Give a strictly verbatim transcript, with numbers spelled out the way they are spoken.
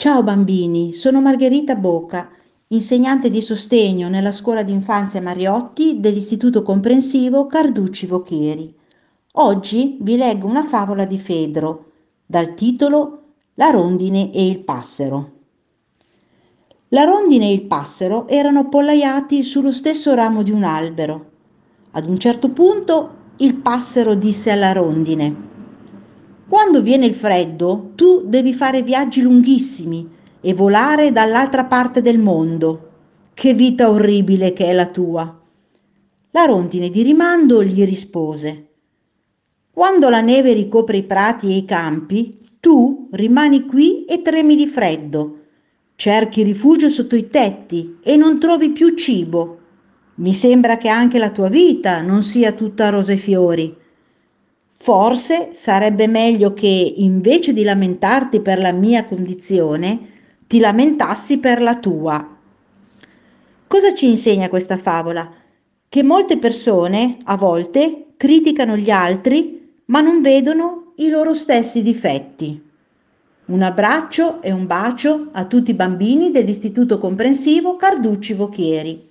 Ciao bambini, sono Margherita Bocca, insegnante di sostegno nella scuola d'infanzia Mariotti dell'Istituto Comprensivo Carducci Vocheri. Oggi vi leggo una favola di Fedro dal titolo La rondine e il passero. La rondine e il passero erano appollaiati sullo stesso ramo di un albero. Ad un certo punto il passero disse alla rondine: Quando viene il freddo, tu devi fare viaggi lunghissimi e volare dall'altra parte del mondo. Che vita orribile che è la tua. La rondine di rimando gli rispose: Quando la neve ricopre i prati e i campi, tu rimani qui e tremi di freddo. Cerchi rifugio sotto i tetti e non trovi più cibo. Mi sembra che anche la tua vita non sia tutta rose e fiori. Forse sarebbe meglio che, invece di lamentarti per la mia condizione, ti lamentassi per la tua. Cosa ci insegna questa favola? Che molte persone, a volte, criticano gli altri, ma non vedono i loro stessi difetti. Un abbraccio e un bacio a tutti i bambini dell'Istituto Comprensivo Carducci Vochieri.